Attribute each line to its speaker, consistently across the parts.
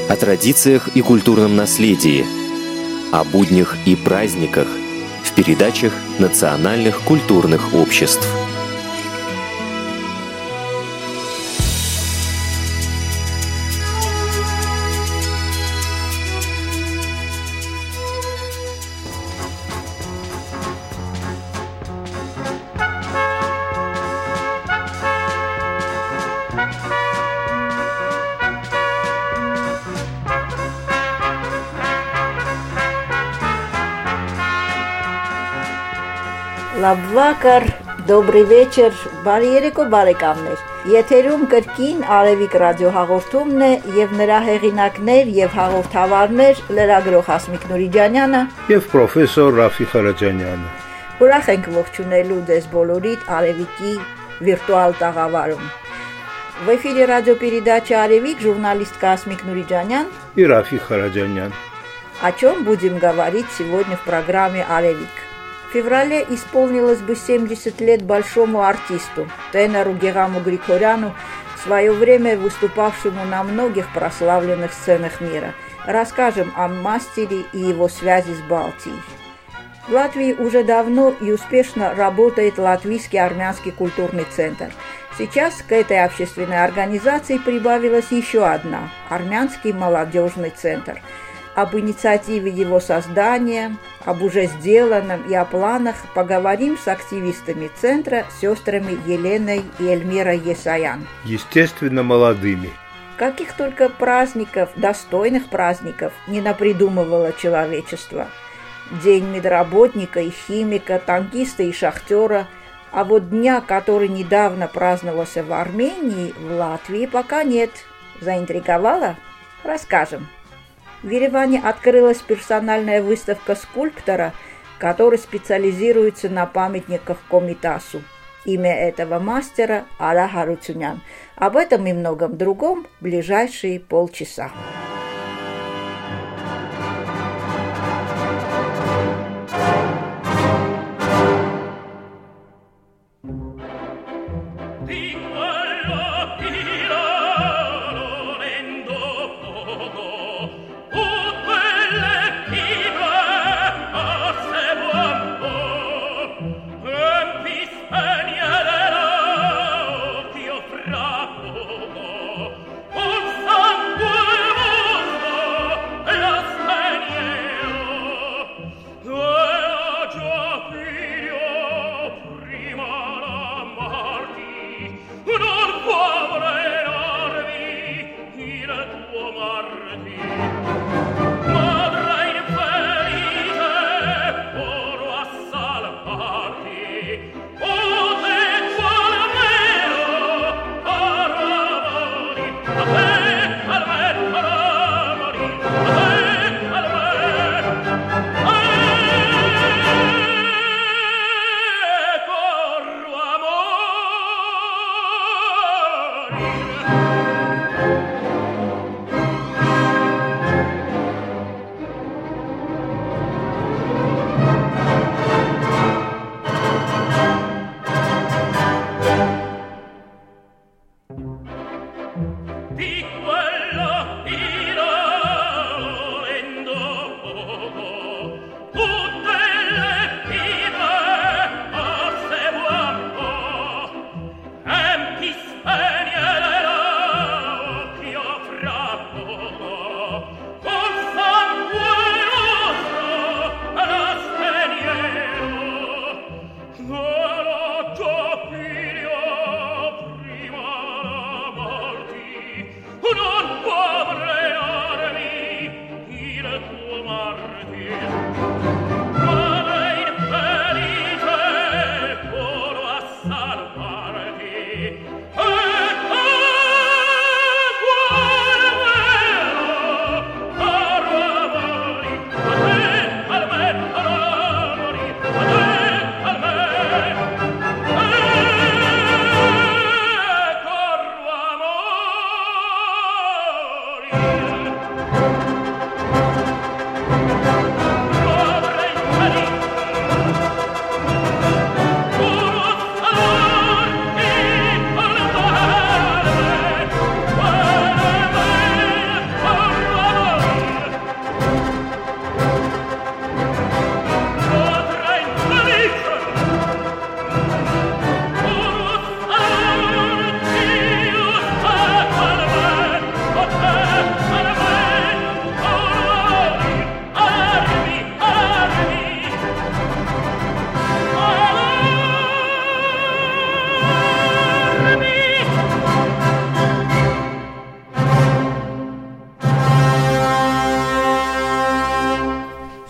Speaker 1: О традициях и культурном наследии, о буднях и праздниках в передачах национальных культурных обществ.
Speaker 2: Լավվակար, добрый вечер, բարի երեկո բարեկամներ։ Եթերում կրկին Արևիկ ռադիո հաղորդումն է եւ նրա հեղինակներ եւ հաղորդավարներ լրագրող Հասմիկ Նուրիջանյանը
Speaker 3: եւ պրոֆեսոր Ռաֆիկ Խարաջանյանը։
Speaker 2: Ուրախ ենք ողջունելու ձեզ բոլորիդ Արևիկի վիրտուալ տաղավարում։ В эфире радиопередача «Аревик», журналистка Асмик Нуриджанян
Speaker 3: и Рафик Хараджанян.
Speaker 2: О чем будем говорить сегодня в программе «Аревик». В феврале исполнилось бы 70 лет большому артисту, тенору Гераму Григоряну, в свое время выступавшему на многих прославленных сценах мира. Расскажем о мастере и его связи с Балтией. В Латвии уже давно и успешно работает Латвийский армянский культурный центр. Сейчас к этой общественной организации прибавилась еще одна – Армянский молодежный центр. Об инициативе его создания, об уже сделанном и о планах поговорим с активистами центра, сестрами Еленой и Эльмирой Есаян.
Speaker 3: Естественно, молодыми.
Speaker 2: Каких только праздников, достойных праздников, не напридумывало человечество. День медработника и химика, танкиста и шахтера. А вот дня, который недавно праздновался в Армении, в Латвии пока нет. Заинтриговало? Расскажем. В Ереване открылась персональная выставка скульптора, который специализируется на памятниках Комитасу. Имя этого мастера – Ара Харуцюнян. Об этом и многом другом в ближайшие полчаса.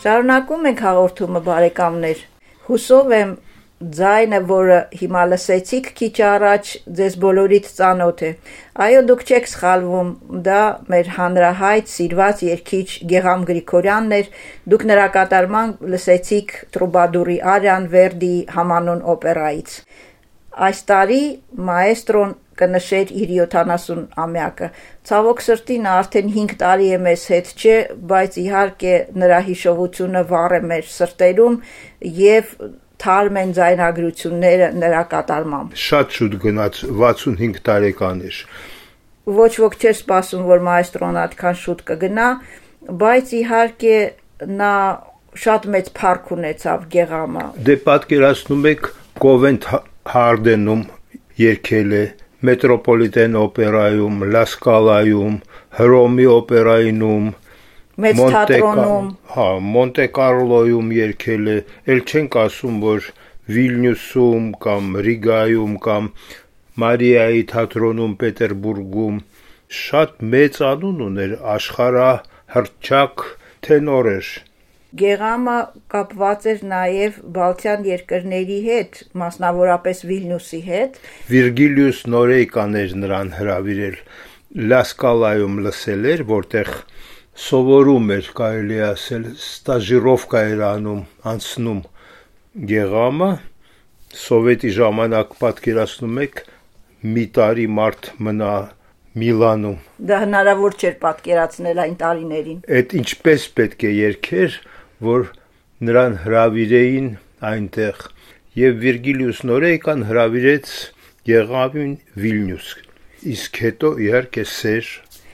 Speaker 2: Շարունակում ենք հաղորդումը, բարեկամներ։ Հուսով եմ ձայնը, որը հիմա լսեցիք քիչ առաջ, ձեզ բոլորիդ ծանոթ է։ Այո, դուք չեք սխալվում, դա մեր հանրահայտ սիրված երգիչ Գեղամ Գրիգորյանն էր։ Դուք նրա կատարման լսեցիք Տրուբադուրի արիան Վերդիի համանուն օպերայից։ Այս տարի մաեստրոն կնշեր իր 70-ամյակը։ Ցավոք սրտի նա արդեն 5 տարի է մեզ հետ չէ, բայց իհարկե նրա հիշողությունը վառ է մեր սրտերում եւ թարմ են ձայնագրությունները նրա կատարմամբ։
Speaker 3: Շատ շուտ գնաց, 65 տարեկան էր։
Speaker 2: Ոչ ոք չէր սպասում, որ մաեստրոն այդքան շուտ կգնա, բայց իհարկե նա շատ մեծ փառք ունեցավ Գեղամը։
Speaker 3: Դե պատկերացնում եք Կովենթ Հարդենում երգել է, Մետրոպոլիտեն օպերայում, Լա Սկալայում, Հռոմի օպերայինում,
Speaker 2: Մեծ թատրոնում,
Speaker 3: Մոնտե Կարլոյում երգել է, ել չենք ասում, որ Վիլնյուսում կամ Ռիգայում կամ Մարիայի թատրոնում, Պետերբուրգում շատ մեծ անուն ուներ, աշխարհահռչակ թենոր էր։
Speaker 2: Գեղամը կապված էր նաև Բալթյան երկրների հետ, մասնավորապես Վիլնյուսի հետ։
Speaker 3: Վիրգիլիուս Նորեյկան էր նրան հրավիրել, Լա Սկալայում լսել էր, որտեղ սովորում էր, կարելի ասել, ստաժիրովկա էր անցնում Գեղամը, սովետի ժամանակ պատկերացնում եք, մի տարի մարդ մնա Միլանում։
Speaker 2: Դա հնարավոր չէր պատկերացնել այն տարիներին։
Speaker 3: Այդ ինչպես պետք է երգեր, որ նրան հրավիրեին այնտեղ, եւ Վիրգիլիուս Նորեյկան հրավիրեց Գեղամին Վիլնյուս, իսկ հետո իհարկե սեր,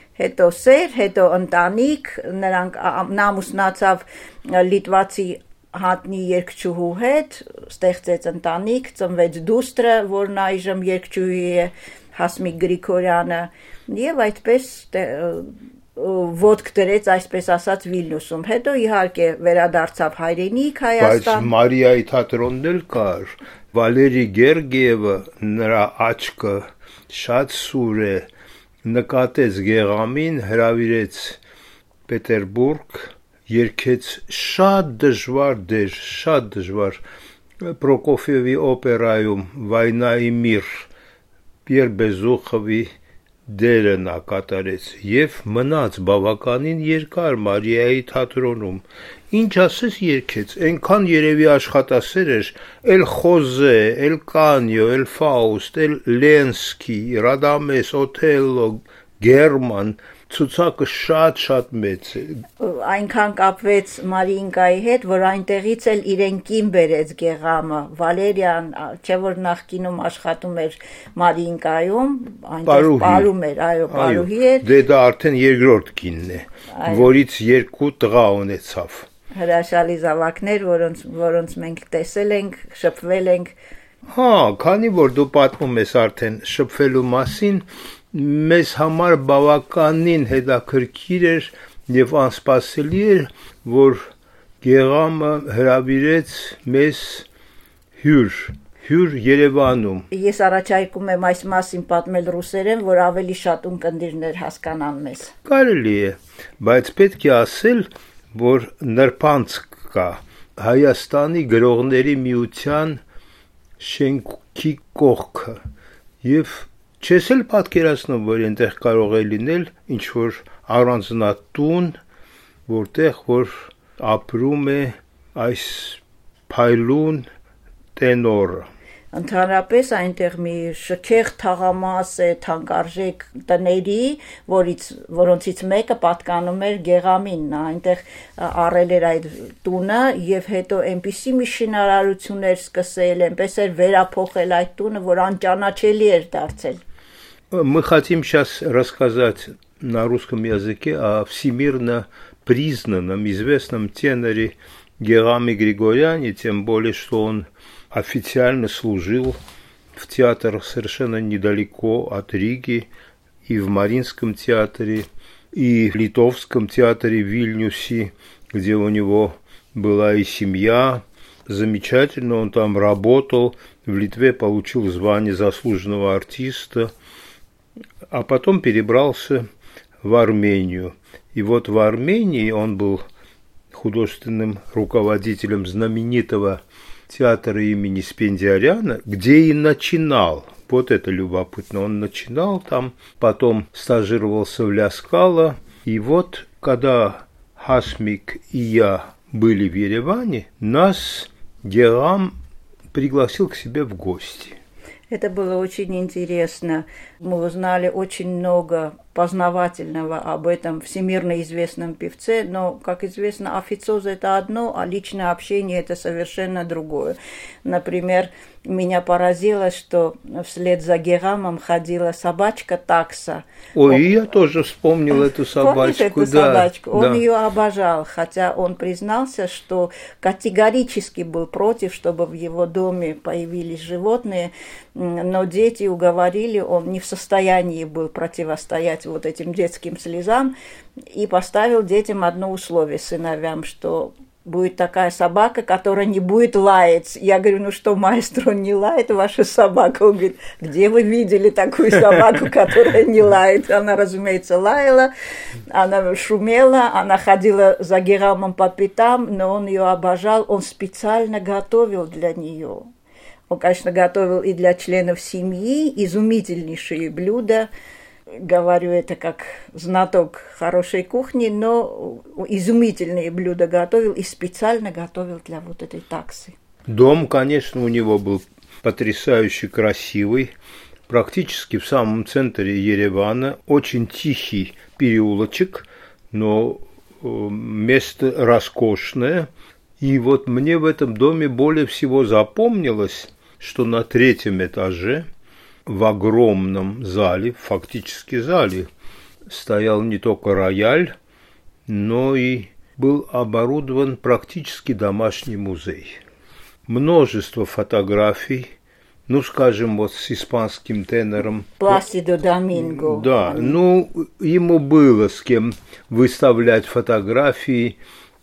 Speaker 2: հետո ընտանիք, նա ամուսնացավ լիտվացի հատնի երգչուհու հետ, ստեղծեց ընտանիք, ծնվեց դուստրը, որն այժմ երգչուհի է, Հասմիկ Գրիգորյանը, եւ այդպես ոտք դրեց, այսպես ասած, Վիլնյուսում։ Հետո իհարկե վերադարձավ հայրենիք Հայաստան։
Speaker 3: Բայց Մարիայի թատրոնն էլ կար, Վալերի Գերգիևը, նրա աչքը շատ սուր է, նկատեց Գեղամին, հրավիրեց Պետերբուրգ, երգեց շատ դժվար դեր, շատ դժվար, Պրոկոֆիևի օպերայում, Վայնայի միր, Պիեր Բեզուխովի դերը նա կատարեց եւ մնաց բավականին երկար Մարիայի թատրոնում։ Ինչ ասես երգեց, այնքան երևի աշխատասեր էր, էլ Խոզե, էլ Կանյո, էլ Ֆաուստ, էլ Լենսկի, Ռադամես, Օթելլո, Գերման, ցուցակը շատ մեծ է։
Speaker 2: Այնքան կապվեց Մարիինկայի հետ, որ այնտեղից էլ իրեն կին բերեց Գեղամը, Վալերիան, չէ որ նախկինում աշխատում էր Մարիինկայում, այնտեղ պարում էր, այո, պարուհի էր։
Speaker 3: Դե դա արդեն երկրորդ կինն է, որից 2 տղա ունեցավ։
Speaker 2: Հրաշալի զավակներ, որոնց մենք տեսել ենք, շփվել ենք։
Speaker 3: Քանի որ դու պատմում ես արդեն շփվելու մասին, մեզ համար բավականին հետաքրքիր էր եւ անսպասելի էր, որ Գեղամը հրավիրեց մեզ հյուր Երևանում։
Speaker 2: Ես առաջարկում եմ այս մասին պատմել ռուսերեն, որ ավելի շատ ունկնդիրներ հասկանան մեզ։
Speaker 3: Կարելի է, բայց պետք է ասել, որ նրբանցք կա Հայաստանի գրողների միության շենքի կողքը եւ չես էլ պատկերացնում, որ այնտեղ կարող է լինել ինչ-որ առանձնատուն, որտեղ որ ապրում է այս փայլուն տենորը։
Speaker 2: Ընդհանրապես այնտեղ մի շքեղ թաղամաս է թանկարժեք տների, որոնցից մեկը պատկանում էր Գեղամին, նա այնտեղ առել էր այդ տունը եւ հետո այնպիսի մի շինարարություն էր սկսել, այնպես էր վերափոխել այդ тунը, որ անճանաչելի էր дարձել։
Speaker 3: Мы хотим сейчас рассказать на русском языке о всемирно признанном, известном теноре Гераме Григоряне, тем более, что он официально служил в театрах совершенно недалеко от Риги, и в Мариинском театре, и в Литовском театре в Вильнюсе, где у него была и семья. Замечательно, он там работал, в Литве получил звание заслуженного артиста, а потом перебрался в Армению. И вот в Армении он был художественным руководителем знаменитого театра имени Спендиаряна, где и начинал. Вот это любопытно. Он начинал там, потом стажировался в Ля Скала. И вот, когда Хашмик и я были в Ереване, нас Герам пригласил к себе в гости.
Speaker 2: Это было очень интересно. Мы узнали очень много познавательного об этом всемирно известном певце, но, как известно, официоз – это одно, а личное общение – это совершенно другое. Например, меня поразило, что вслед за Герамом ходила собачка такса.
Speaker 3: Ой, я тоже вспомнил эту собачку.
Speaker 2: Помнишь эту собачку? Он ее обожал, хотя он признался, что категорически был против, чтобы в его доме появились животные, но дети уговорили, он не в состоянии был противостоять вот этим детским слезам и поставил детям одно условие, сыновьям, что будет такая собака, которая не будет лаять. Я говорю, ну что, маэстро, он не лает, ваша собака? Он говорит, где вы видели такую собаку, которая не лает? Она, разумеется, лаяла, она шумела, она ходила за Герамом по пятам, но он ее обожал, он специально готовил для нее. Он, конечно, готовил и для членов семьи изумительнейшие блюда. Говорю это как знаток хорошей кухни, но изумительные блюда готовил и специально готовил для вот этой таксы.
Speaker 3: Дом, конечно, у него был потрясающе красивый, практически в самом центре Еревана, очень тихий переулочек, но место роскошное. И вот мне в этом доме более всего запомнилось, что на 3-м этаже в огромном зале, фактически зале, стоял не только рояль, но и был оборудован практически домашний музей. Множество фотографий, ну, скажем, вот с испанским тенором.
Speaker 2: Пласидо Доминго.
Speaker 3: Да, ну, ему было с кем выставлять фотографии.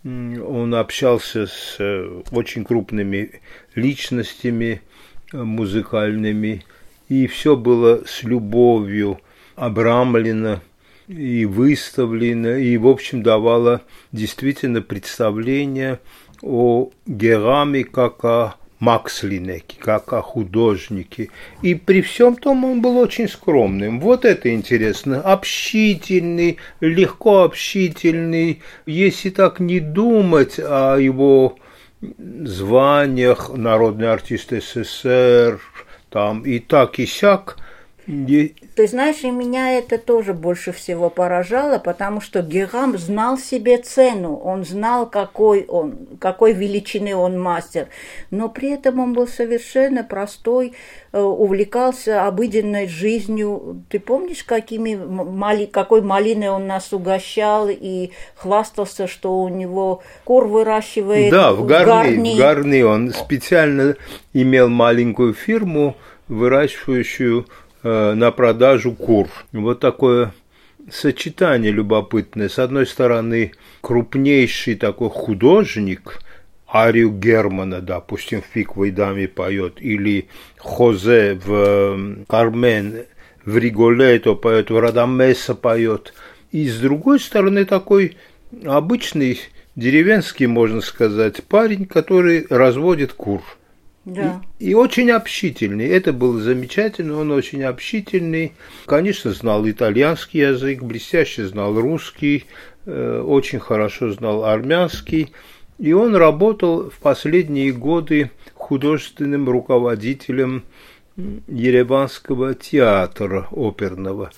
Speaker 3: Он общался с очень крупными личностями музыкальными, и все было с любовью обрамлено и выставлено, и, в общем, давало действительно представление о Гераме как о Макслинеке, как о художнике. И при всем том он был очень скромным. Вот это интересно. Общительный, легко общительный. Если так не думать о его званиях, народный артист СССР, там и так, и сяк.
Speaker 2: Ты знаешь, и меня это тоже больше всего поражало, потому что Герам знал себе цену, он знал, какой величины он мастер, но при этом он был совершенно простой, увлекался обыденной жизнью. Ты помнишь, какой малиной он нас угощал и хвастался, что у него кур выращивает?
Speaker 3: Да, в Гарни он специально имел маленькую фирму, выращивающую на продажу кур. Вот такое сочетание любопытное. С одной стороны, крупнейший такой художник, арию Германа, допустим, в «Фиковой даме» поет, или Хозе в «Кармен», в «Риголето» поет, в «Радамеса» поет. И с другой стороны, такой обычный деревенский, можно сказать, парень, который разводит кур.
Speaker 2: Да.
Speaker 3: И очень общительный. Это было замечательно, он очень общительный. Конечно, знал итальянский язык, блестяще знал русский, очень хорошо знал армянский. И он работал в последние годы художественным руководителем Ереванского театра оперного.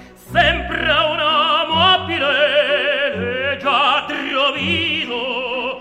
Speaker 4: Sempre una mobile già trovato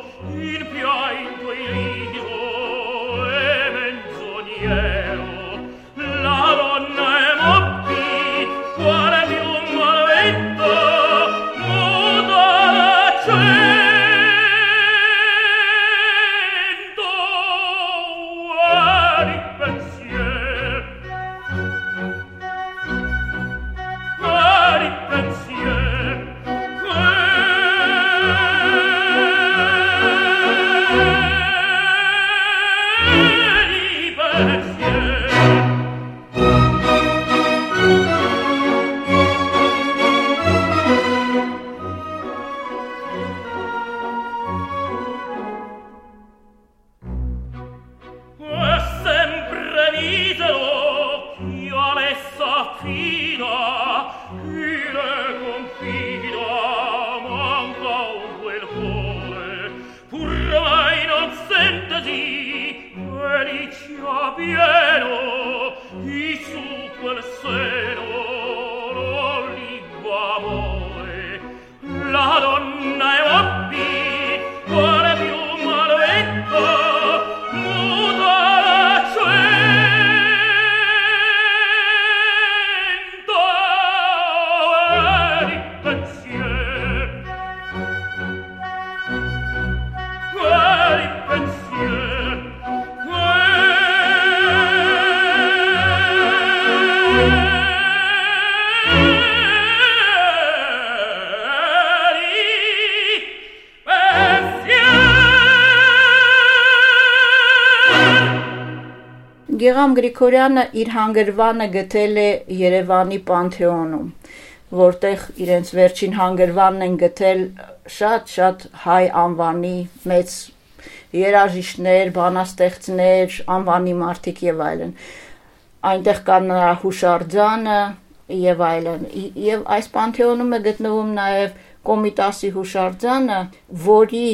Speaker 2: Գեղամ Գրիգորյանը իր հանգրվանը գտել է Երևանի Պանթեոնում, որտեղ իրենց վերջին հանգրվանն են գտել շատ հայ անվանի մեծ երաժիշտներ, բանաստեղծներ, անվանի մարդիկ եւ այլն։ Այնտեղ կա նրա հուշարձանը եւ այլն։ Եվ այս Պանթեոնում է գտնվում նաեւ Կոմիտասի հուշարձանը, որի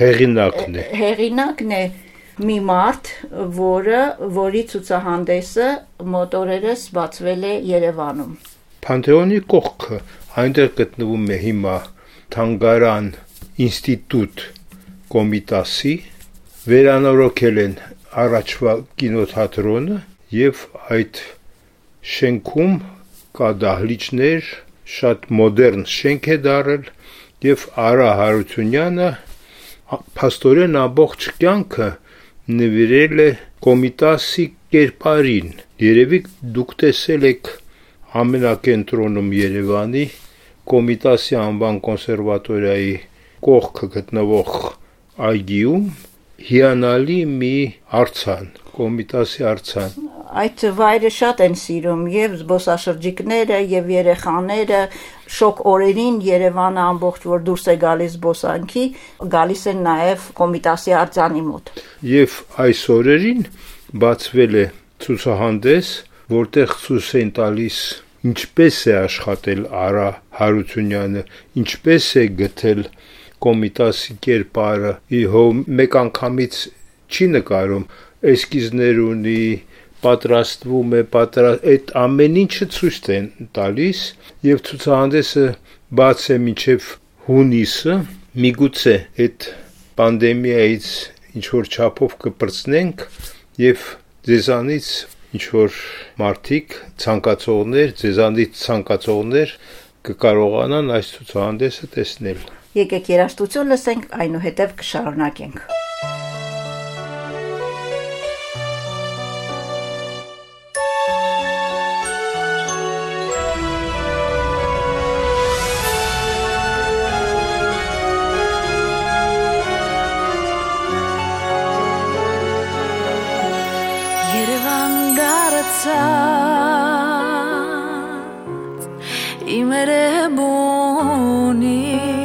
Speaker 2: հեղինակն է մի մարդ, որի ցուցահանդեսը մոտորերս բացվել է Երևանում։
Speaker 3: Պանթեոնի կողքը այնտեղ գտնվում է հիմա թանգարան ինստիտուտ Կոմիտասի, վերանորոգել են առաջվա կինոթատրոնը եւ այդ շենքում կա դահլիճներ, շատ մոդեռն շենք է դարել եւ Արա Հարությունյանը փաստորեն ամբողջ կյանքը նվիրել է Կոմիտասի կերպարին։ Երևի դուք տեսել եք ամենակենտրոնում Երևանի Կոմիտասի անվան կոնսերվատորիայի կողքը գտնվող այգիում հիանալի մի արձան, Կոմիտասի արձան։
Speaker 2: Այդ վայրը շատ են սիրում եւ զբոսաշրջիկները եւ երեխաները, շոկ օրերին Երևանը ամբողջ որ դուրս է գալիս զբոսանքի, գալիս են նաեւ Կոմիտասի արձանի մոտ։ Եվ
Speaker 3: այս օրերին բացվել է ցուցահանդես, որտեղ ցույց են տալիս ինչպես է աշխատել Արա Հարությունյանը, ինչպես է գտել Կոմիտասի կերպարը, մեկ անգամից չի նկարում, էսկիզներ ունի, պատրաստվում է, այդ ամեն ինչը ցույց են տալիս եւ ցուցահանդեսը բաց է մինչեւ հունիսը, միգուցե այդ պանդեմիայից ինչ որ չափով կպրծնենք եւ ձեզանից ինչ որ մարդիկ ձեզանից ցանկացողներ կկարողանան այս ցուցահանդեսը տեսնել։
Speaker 2: Եկեք երաժշտություն լսենք, այնուհետև կշարունակենք։
Speaker 4: Իմ երևունի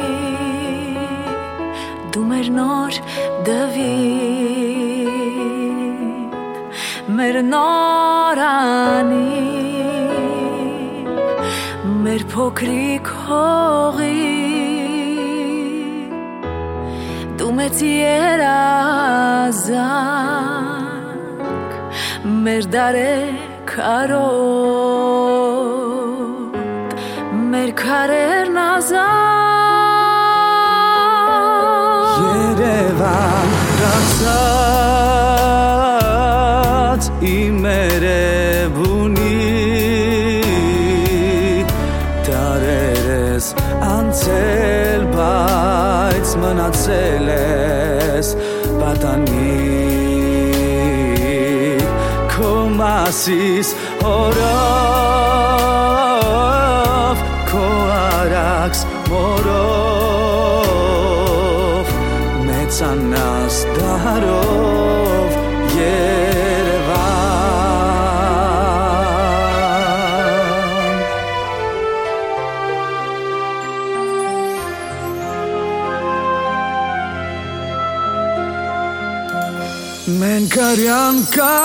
Speaker 4: դու մեր նոր Դավիթ մեր նորանի մեր փոքրիկ հողի դու մեծ երազանք մեր դարեքարոտ մեր քարերն ազատ
Speaker 5: Երևան դարձած իմ երևունի դարերս անցել բայց մնացել ես պատանի քո մասիս հորով քո արաքս մորով մեծանաս դարով Երևան մենք արյան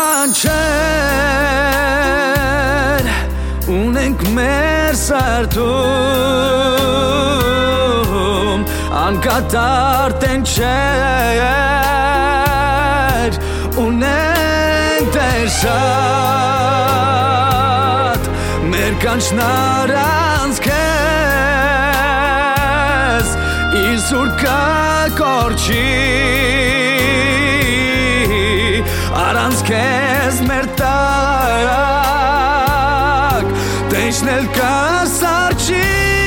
Speaker 5: կանչեր ունենք մեր սարդում անկատար տենչեր ունենք դեր շատ մեր կանչնար անց քեզ իր սուրկա կորչի առանց քեզ մեր տակ տենչնել կասարչի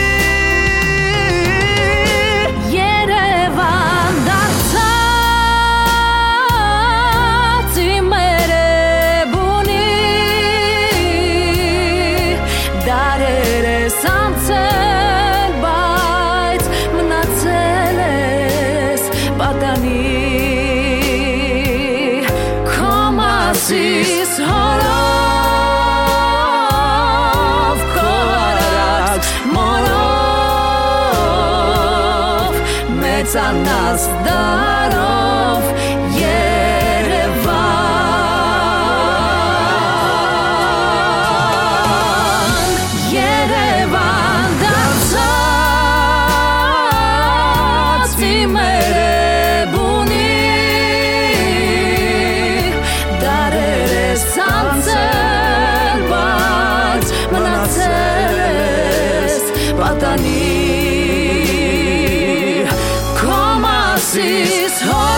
Speaker 4: Անաս դարով Երևան դարձած ծիմեր է բունի դարեր ես ցանցել բայց մնացել ես պատանի Sis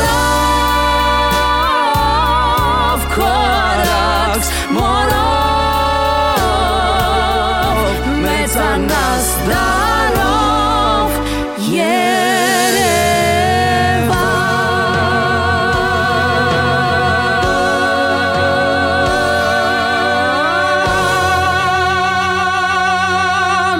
Speaker 4: horov korax morov metzanas darov Yerevan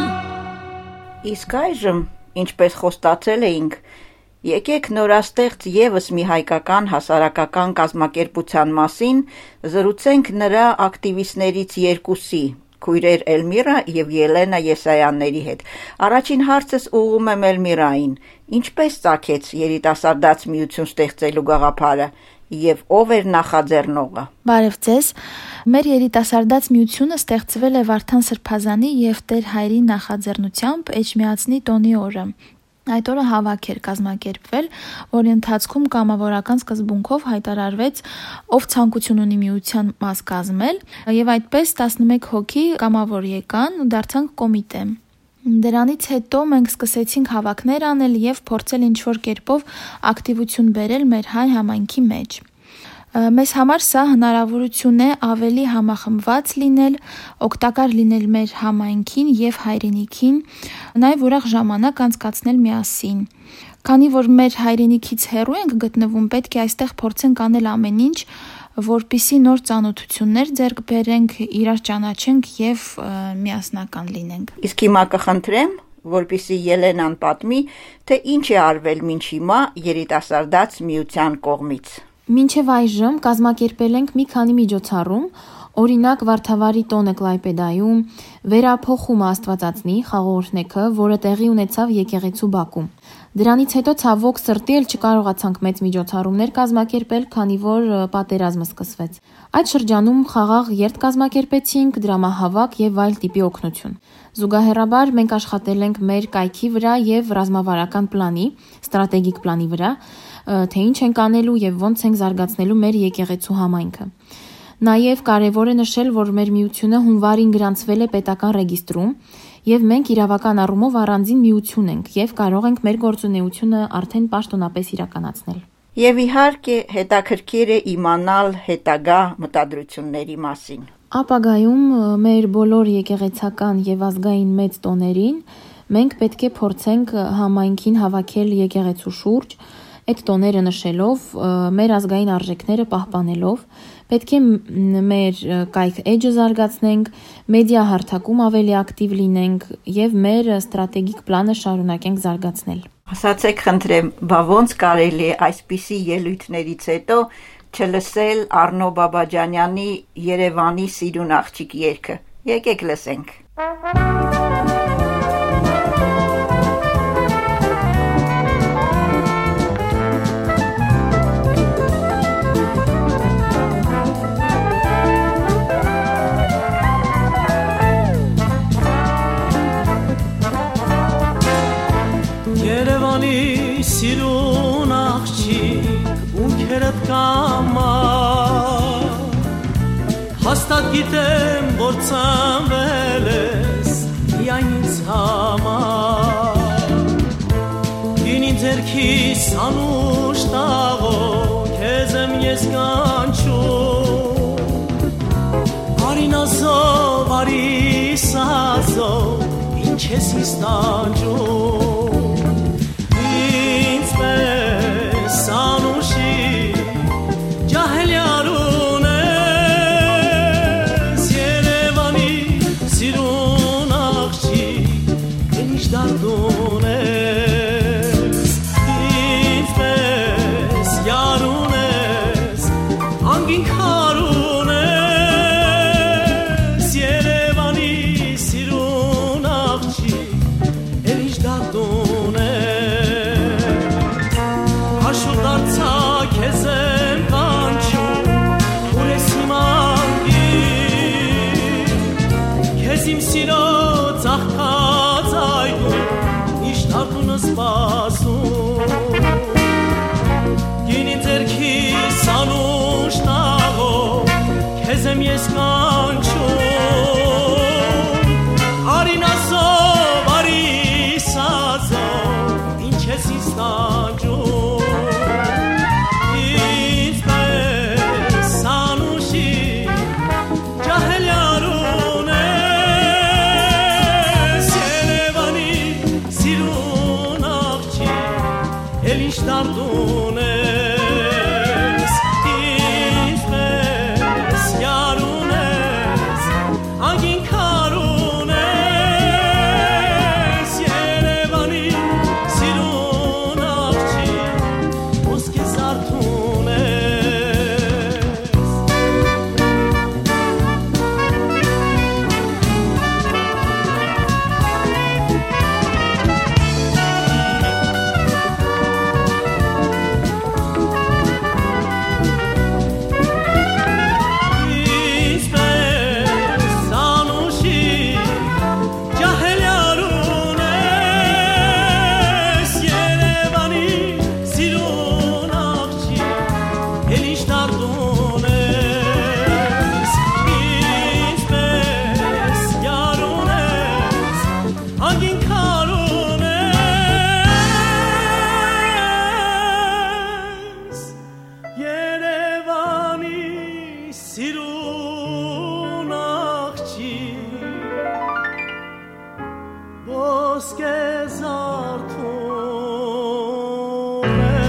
Speaker 2: Իսկ այժմ, ինչպես խոստացել էինք, եկեք նորաստեղծ եւս մի հայկական հասարակական կազմակերպության մասին զրուցենք նրա ակտիվիստներից երկուսի, քույրեր Էլմիրա եւ Ելենա Եսայանների հետ։ Առաջին հարցս ուղղում եմ Էլմիրային. ինչպես ծագեց երիտասարդաց միություն ստեղծելու գաղափարը եւ ով էր նախաձեռնողը։
Speaker 6: Բարև ձեզ։ Մեր երիտասարդաց միությունը ստեղծվել է Վարդան Սրբազանի եւ Տեր Հայրի նախաձեռնությամբ Էջմիածնի տոնի օրը։ Այդ օրը հավաք էր կազմակերպվել, որի ընթացքում կամավորական սկզբունքով հայտարարվեց, ով ցանկություն ունի միության մաս կազմել, եւ այդպես 11 հոգի կամավոր եկան ու դարձանք կոմիտե։ Դրանից հետո մենք սկսեցինք հավաքներ անել եւ փորձել ինչ-որ կերպով ակտիվություն բերել մեր հայ համայնքի մեջ։ Մեզ համար սա հնարավորություն է ավելի համախմբված լինել, օգտակար լինել մեր համայնքին եւ հայրենիքին, նաեւ ուրախ ժամանակ անցկացնել միասին։ Քանի որ մեր հայրենիքից հեռու ենք գտնվում, պետք է այստեղ փորձենք անել ամեն ինչ, որպիսի նոր ծանոթություններ ձեռք բերենք, իրար ճանաչենք եւ միասնական լինենք։ Իսկ
Speaker 2: հիմա կխնդրեմ, որպիսի Ելենան պատմի, թե ինչ է արվել մինչ հիմա երիտասարդաց միության կողմից։
Speaker 6: Մինչև այժմ կազմակերպել ենք մի քանի միջոցառում, օրինակ Վարդավառի տոնը Կլայպեդայում, վերափոխումը Աստվածածնի խաղողորթնեքը, որը տեղի ունեցավ եկեղեցու բակում։ Դրանից հետո ցավոք սրտի էլ չկարողացանք մեծ միջոցառումներ կազմակերպել, քանի որ պատերազմը սկսվեց։ Այդ շրջանում խաղաղ երթ կազմակերպեցինք, դրամահավաք եւ այլ տիպի օգնություն։ Զուգահեռաբար մենք աշխատել ենք մեր կայքի վրա եւ ռազմավարական պլանի, ստրատեգիկ պլանի վրա, թե ինչ ենք անելու եւ ոնց ենք զարգացնելու մեր եկեղեցու համայնքը։ Նաեւ կարեւոր է նշել, որ մեր միությունը հունվարին գրանցվել է պետական ռեգիստրում եւ մենք իրավական առումով առանձին միություն ենք եւ կարող ենք մեր գործունեությունը արդեն պաշտոնապես իրականացնել։
Speaker 2: Եվ իհարկե հետաքրքիր է իմանալ հետագա մտադրությունների մասին։
Speaker 6: Ապագայում մեր բոլոր եկեղեցական եւ ազգային մեծ տոներին մենք պետք է փորձենք համայնքին հավաքել եկեղեցու շուրջ, այդ տոները նշելով, մեր ազգային արժեքները պահպանելով, պետք է մեր կայք էջը զարգացնենք, մեդիա հարթակում ավելի ակտիվ լինենք եւ մեր ստրատեգիկ պլանը շարունակենք զարգացնել։
Speaker 2: Ասացեք խնդրեմ, բա ոնց կարելի է այսպիսի ելույթներից հետո չլսել Արնո Բաբաջանյանի Երևանի սիրուն աղջիկ երգը։ Եկեք լսենք։
Speaker 5: Երևանի սիրուն աղջիկ ու քերդ կամա հաստատ գիտեմ, որ ծնվել ես միայն ինձ համար Գինին ձերքիս անուշ տաղով քեզ եմ ես կանչում Արի նազով, արի սազով ինչ ես ինձ տանջում Ինձ պես անուշի ջահելյարուն ես Երևանի սիրուն աղջի Ինչ դարդուն ես Ինձ պես յարուն ես Անգին քարուն ես Երևանի սիրուն աղջի Ինչ դարդուն ես Աշուտ դարձա քեզ եմ կանչում Ուր ես իմ անգին Քեզ իմ սիրո ծաղկած այգում Ինչ դարդունը սպասում Գինին ձերքիս անուշ տաղով Քեզ եմ ես կանչում Արի նազով, արի սազով Ինչ ես ինձ տանջում Ինձ պես անուշի ջահելյարուն ես Երևանի սիրուն աղջի էլ ինչ դարդուն ես Ինձ պես յարուն ես անգին քարուն ես Երևանի սիրուն աղջի ոսկե զարդուն ես Ինձ պես անուշի ջահելյարուն ես Երևանի սիրուն աղջի էլ ինչ դարդուն ես Ինձ պես յարուն ես անգին քարուն ես Երևանի սիրուն աղջի ոսկե զարդուն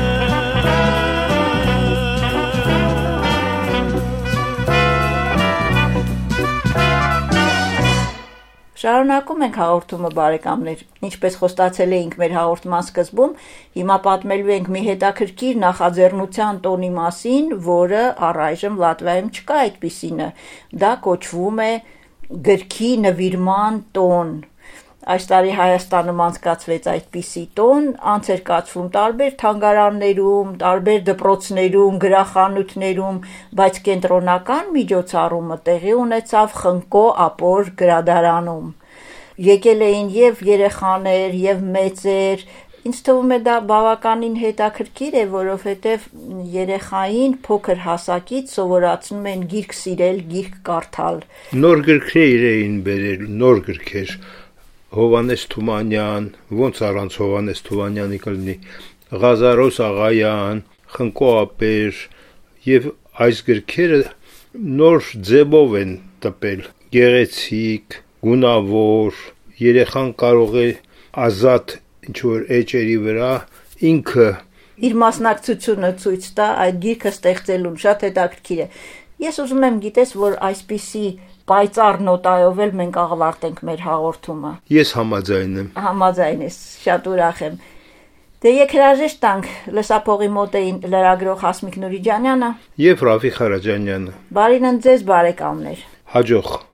Speaker 2: Շարունակում ենք հաղորդումը բարեկամներ, ինչպես խոստացել էինք մեր հաղորդման սկզբում, հիմա պատմելու ենք մի հետաքրքիր նախաձեռնության տոնի մասին, որը առայժմ Լատվիայում չկա այդպիսինը, դա կոչվում է գրքի նվիրման տոն, այս տարի Հայաստանում անցկացվեց այդպիսի տոն, անց էր կացվում տարբեր թանգարաններում, տարբեր դպրոցներում, գրախանութներում, բայց կենտրոնական միջոցառումը տեղի ունեցավ Խնկո Ապոր գրադարանում։ Եկել էին եւ երեխաներ, եւ մեծեր, ինձ թվում է դա բավականին հետաքրքիր է, որովհետեւ երեխային փոքր հասակից սովորացնում են գիրք սիրել, գիրք կարդալ։
Speaker 3: Նոր գրքեր էին բերել, նոր գրքեր Հովանես Թումանյան, ոնց առանց Հովանես Թումանյանի կլինի, Ղազարոս Աղայան, Խնկո Ապեր եւ այս գրքերը նոր ձևով են տպել, գեղեցիկ, գունավոր, երեխան կարող է ազատ ինչ որ էջերի վրա ինքը
Speaker 2: իր մասնակցությունը ցույց տա այդ գիրքը ստեղծելուն, շատ հետաքրքիր է։ Ես ուզում եմ գիտես, որ այսպիսի պայծառ նոտայով էլ մենք ավարտենք մեր հաղորդումը։
Speaker 3: Ես համաձայն եմ։
Speaker 2: Համաձայն ես, շատ ուրախ եմ։ Դե եկ հրաժեշտ տանք լսափողի մոտ էին լրագրող Հասմիկ Նուրիջանյանը
Speaker 3: եւ Ռաֆիկ Ղարաջանյանը։
Speaker 2: Բարին ընդ ձեզ բարեկամներ։
Speaker 3: Հաջող